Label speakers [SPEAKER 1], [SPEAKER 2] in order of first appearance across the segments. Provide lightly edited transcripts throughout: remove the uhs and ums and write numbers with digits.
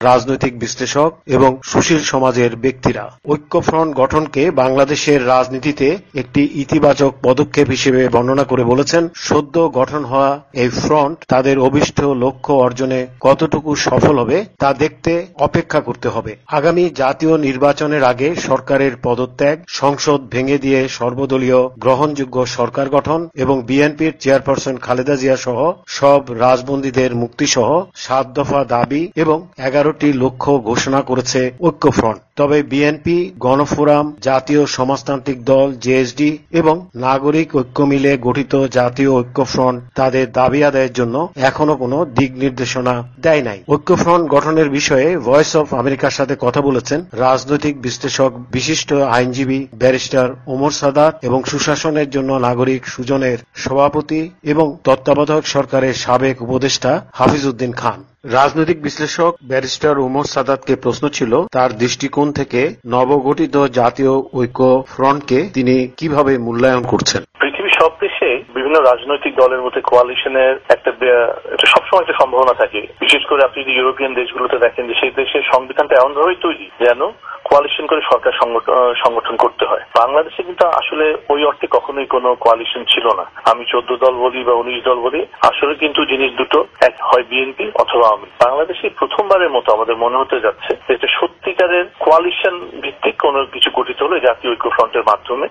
[SPEAKER 1] রাজনৈতিক বিশ্লেষক এবং সুশীল সমাজের ব্যক্তিরা ঐক্যফ্রন্ট গঠনকে বাংলাদেশের রাজনীতিতে একটি ইতিবাচক পদক্ষেপ হিসেবে বর্ণনা করে বলেছেন, সদ্য গঠন হওয়া এই ফ্রন্ট তাদের অভীষ্ট লক্ষ্য অর্জনে কতটুকু সফল হবে তা দেখতে অপেক্ষা করতে হবে। আগামী জাতীয় নির্বাচনের আগে সরকারের পদত্যাগ, সংসদ ভেঙে দিয়ে সর্বদলীয় গ্রহণযোগ্য সরকার গঠন এবং বিএনপির চেয়ারপারসন খালেদা জিয়া সহ সব রাজবন্দীদের মুক্তিসহ 7 দফা দাবি এবং 11টি লক্ষ্য ঘোষণা করেছে ঐক্যফ্রন্ট। তবে বিএনপি, গণফোরাম, জাতীয় সমাজতান্ত্রিক দল জেএসডি এবং নাগরিক ঐক্য মিলে গঠিত জাতীয় ঐক্যফ্রন্ট তাদের দাবি আদায়ের জন্য এখনো কোনো দিক নির্দেশনা দেয় নাই। ঐক্যফ্রন্ট গঠনের বিষয়ে ভয়েস অফ আমেরিকার সাথে কথা বলেছেন রাজনৈতিক বিশ্লেষক, বিশিষ্ট আইনজীবী ব্যারিস্টার ওমর সাদাত এবং সুশাসনের জন্য নাগরিক সুজনের সভাপতি এবং তত্ত্বাবধায়ক সরকারের সাবেক উপদেষ্টা হাফিজ উদ্দিন খান। রাজনৈতিক বিশ্লেষক ব্যারিস্টার ওমর সাদাতকে প্রশ্ন ছিল, তার দৃষ্টিকোণ থেকে নবগঠিত জাতীয় ঐক্য ফ্রন্টকে তিনি কিভাবে মূল্যায়ন করছেন।
[SPEAKER 2] পৃথিবীর সব দেশে বিভিন্ন রাজনৈতিক দলের মধ্যে কোয়ালিশনের একটা সবসময় একটা সম্ভাবনা থাকে। বিশেষ করে আপনি যদি ইউরোপিয়ান দেশগুলোতে দেখেন যে সেই দেশের সংবিধানটা এমনভাবেই তৈরি যেন কোয়ালিশন করে সরকার সংগঠন করতে হয়। বাংলাদেশে কিন্তু আসলে ওই অর্থে কখনোই কোনো কোয়ালিশন ছিল না। আমি 14 দল বলি বা 19 দল বলি, আসলে কিন্তু জিনিস দুটো, এক হয় বিএনপি অথবা আওয়ামী লীগ। বাংলাদেশে প্রথমবারের মতো আমাদের মনে হতে যাচ্ছে যে সত্যিকারের কোয়ালিশন ভিত্তিক কোনো কিছু গঠিত হলো জাতীয় ঐক্য ফ্রন্টের মাধ্যমে।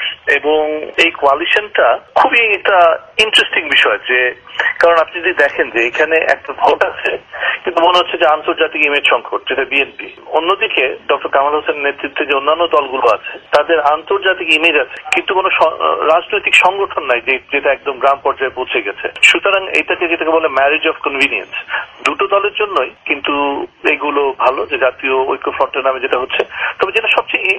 [SPEAKER 2] এবং এই কোয়ালিশনটা খুবই একটা ইন্টারেস্টিং বিষয়, যে কারণ আপনি যদি দেখেন যে এখানে একটা ভোট আছে কিন্তু মনে হচ্ছে যে আন্তর্জাতিক ইমেজ সংকট, যেটা বিএনপি। অন্যদিকে ডক্টর কামাল হোসেনের নেতৃত্বে যে অন্যান্য দলগুলো আছে তাদের আন্তর্জাতিক ইমেজ আছে কিন্তু কোনো রাজনৈতিক সংগঠন নাই যেটা একদম গ্রাম পর্যায়ে পৌঁছে গেছে। সুতরাং এটাকে যেটাকে বলে ম্যারেজ অফ কনভিনিয়েন্স, দুটো দলের জন্যই কিন্তু এগুলো ভালো যে জাতীয় ঐক্য ফ্রন্টের নামে যেটা হচ্ছে। তবে যেটা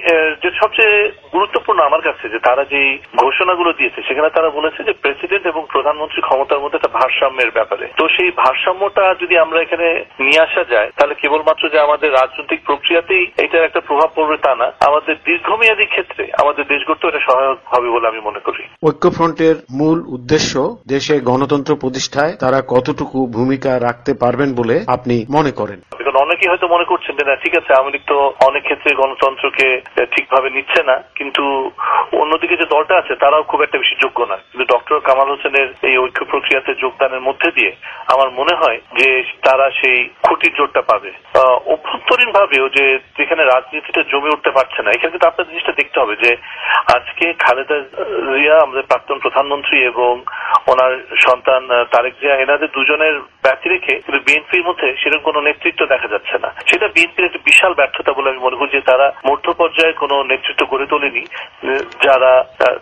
[SPEAKER 2] সবচেয়ে গুরুত্বপূর্ণ আমার কাছে, যে তারা যে ঘোষণাগুলো দিয়েছে সেখানে তারা বলেছে যে প্রেসিডেন্ট এবং প্রধানমন্ত্রী ক্ষমতার মধ্যে একটা ভারসাম্যের ব্যাপারে। তো সেই ভারসাম্যটা যদি আমরা এখানে নিয়ে আসা যায় তাহলে কেবলমাত্র যে আমাদের রাজনৈতিক প্রক্রিয়াতেই এটার একটা প্রভাব পড়বে তা না, আমাদের দীর্ঘমেয়াদী ক্ষেত্রে আমাদের দেশ গড়তে এটা সহায়ক হবে বলে আমি মনে করি।
[SPEAKER 1] ঐক্যফ্রন্টের মূল উদ্দেশ্য দেশে গণতন্ত্র প্রতিষ্ঠায় তারা কতটুকু ভূমিকা রাখতে পারবেন বলে আপনি মনে করেন?
[SPEAKER 2] অনেকেই হয়তো মনে করছেন যে না, ঠিক আছে, আওয়ামী লীগ তো অনেক ক্ষেত্রে গণতন্ত্রকে ঠিকভাবে নিচ্ছে না, কিন্তু অন্যদিকে যে দলটা আছে তারাও খুব একটা বেশি যোগ্য না। কিন্তু ডক্টর কামাল হোসেনের এই ঐক্য প্রক্রিয়াতে যোগদানের মধ্যে দিয়ে আমার মনে হয় যে তারা সেই খুঁটির জোরটা পাবে। অভ্যন্তরীণ ভাবেও যে যেখানে রাজনীতিটা জমে উঠতে পারছে না, এখানে কিন্তু আপনার জিনিসটা দেখতে হবে যে আজকে খালেদা জিয়া আমাদের প্রাক্তন প্রধানমন্ত্রী এবং ওনার সন্তান তারেক জিয়া, এনাদের দুজনের ব্যক্তি রেখে কিন্তু বিএনপির মধ্যে সেরকম কোনো নেতৃত্ব দেখা যাচ্ছে না। সেটা বিএনপির একটা বিশাল ব্যর্থতা বলে আমি মনে করি, যে তারা মধ্য পর্যায়ে কোনো নেতৃত্ব গড়ে তোলেনি যারা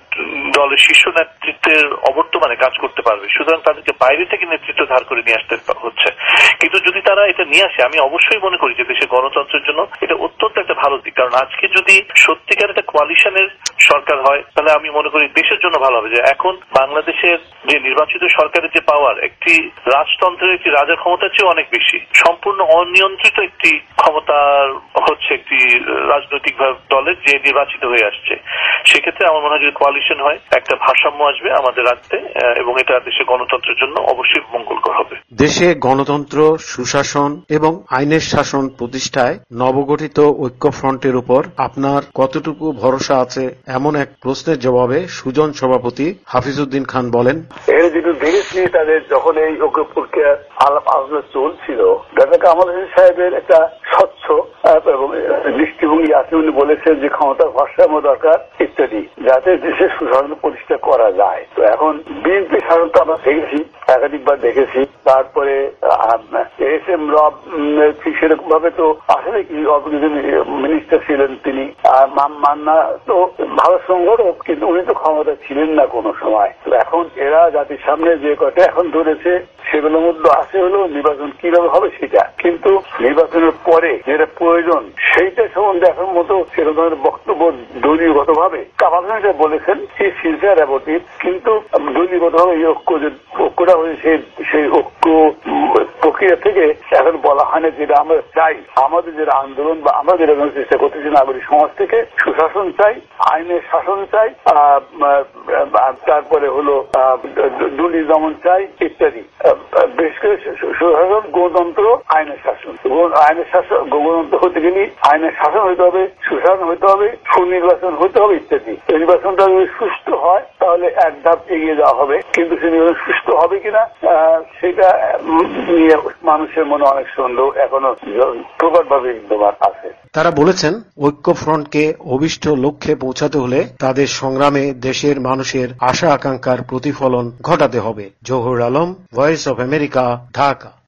[SPEAKER 2] দলের শীর্ষ নেতৃত্বের অবর্তমানে কাজ করতে পারবে। সুতরাং তাদেরকে বাইরে থেকে নেতৃত্ব ধার করে নিয়ে আসতে হচ্ছে। কিন্তু যদি তারা এটা নিয়ে আসে, আমি অবশ্যই মনে করি যে দেশের গণতন্ত্রের জন্য এটা অত্যন্ত একটা ভালো দিক। কারণ আজকে যদি সত্যিকার একটা কোয়ালিশনের সরকার হয় তাহলে আমি মনে করি দেশের জন্য ভালো হবে। যে এখন বাংলাদেশের যে নির্বাচিত সরকারের যে পাওয়ার, একটি রাজতন্ত্রের একটি রাজার ক্ষমতার চেয়ে অনেক বেশি, সম্পূর্ণ অনিয়ন্ত্রিত একটি ক্ষমতার হচ্ছে একটি রাজনৈতিক দলের যে নির্বাচিত হয়ে আসছে। সেক্ষেত্রে আমার মনে হয় যদি কোয়ালিশন হয় একটা ভারসাম্য আসবে আমাদের রাজ্যে, এবং এটা দেশের গণতন্ত্রের জন্য অবশ্যই মঙ্গলকর হবে।
[SPEAKER 1] দেশে গণতন্ত্র, সুশাসন এবং আইনের শাসন প্রতিষ্ঠায় নবগঠিত ঐক্যফ্রন্টের উপর আপনার কতটুকু ভরসা আছে, এমন এক প্রশ্নের জবাবে সুজন সভাপতি হাফিজ উদ্দিন খান বলেন,
[SPEAKER 3] এর যেটু দেখেছি তাদের যখন এই ঐক্য প্রক্রিয়া আলাপ আলোচনা চলছিল, ডক্টর কামাল হোসেন সাহেবের একটা স্বচ্ছ এবং দৃষ্টিভঙ্গি আছে। উনি বলেছেন যে ক্ষমতার ভারসাম্য দরকার ইত্যাদি, যাতে দেশের সুশাসন প্রতিষ্ঠা করা যায়। তো এখন বিএনপি সাধারণত আমরা দেখেছি, একাধিকবার দেখেছি। তারপরে এস এম রব সেরকম ভাবে তো আসলে কি মিনিস্টার ছিলেন তিনি, আর মান্না তো ভালো সংগঠক, কিন্তু উনি তো ক্ষমতা ছিলেন না কোনো সময়। এখন এরা জাতির সামনে যে কটা এখন ধরেছে সেগুলোর মধ্যে আছে হলো নির্বাচন কিভাবে হবে সেটা, কিন্তু নির্বাচনের পরে যেটা প্রয়োজন সেইটা সম্বন্ধে এখন মতো সেরকম ধরনের বক্তব্য দলীয়গত ভাবে কামাল হোসেন বলেছেন সেই সিনসিয়ার অ্যাবাউট ইট, কিন্তু দলীয়গত ভাবে এই ঐক্যটা হয়েছে সেই ঐক্য প্রক্রিয়া থেকে এখন বলা হয় না যেটা আমরা চাই, আমাদের যেটা আন্দোলন বা আমরা যেটা চেষ্টা করতেছি নাগরিক সমাজ থেকে সুশাসন চাই, আইনের শাসন চাই, তারপরে হলো দুর্নীতি দমন চাই ইত্যাদি। বিশেষ করে সুশাসন, গণতন্ত্র, আইনের শাসন। আইনের শাসন, গণতন্ত্র হতে গেলে আইনের শাসন হতে হবে, সুশাসন হতে হবে, সুনির্বাচন হতে হবে ইত্যাদি। নির্বাচনটা যদি সুষ্ঠু হয় তাহলে এক ধাপ এগিয়ে যাওয়া হবে, কিন্তু সে নির্বাচন সুষ্ঠু হবে কিনা সেটা নিয়ে মানুষের মনে অনেক সন্দেহ এখনো প্রকটভাবে বিদ্যমান আছে।
[SPEAKER 1] তারা বলেছেন, ঐক্যফ্রন্টকে অভিষ্ট লক্ষ্যে পৌঁছাতে হলে তাদের সংগ্রামে দেশের মানুষের আশা আকাঙ্ক্ষার প্রতিফলন ঘটাতে হবে। Zahur Alam, voice of America, Dhaka.